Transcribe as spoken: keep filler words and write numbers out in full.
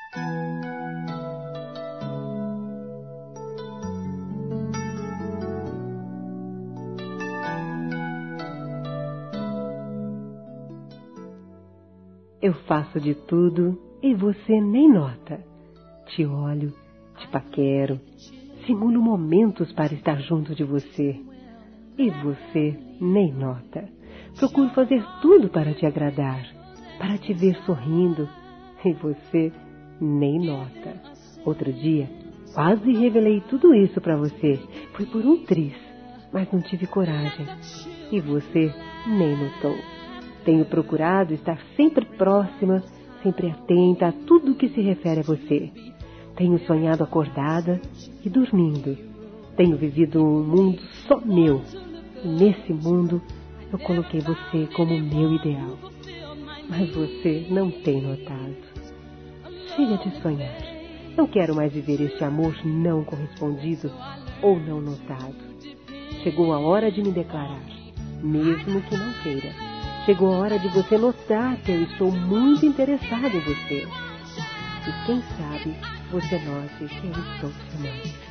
Eu faço de tudo e você nem nota. Te olho, te paquero, simulo momentos para estar junto de você. E você nem nota. Procuro fazer tudo para te agradar, para te ver sorrindo. E você nem nota. Outro dia, quase revelei tudo isso para você. Foi por um triz, mas não tive coragem. E você nem notou. Tenho procurado estar sempre próxima, sempre atenta a tudo que se refere a você. Tenho sonhado acordada e dormindo. Tenho vivido um mundo só meu. E nesse mundo eu coloquei você como meu ideal. Mas você não tem notado. Chega de sonhar. Não quero mais viver este amor não correspondido ou não notado. Chegou a hora de me declarar, mesmo que não queira. Chegou a hora de você notar que eu estou muito interessada em você. E quem sabe você note que eu estou te amando.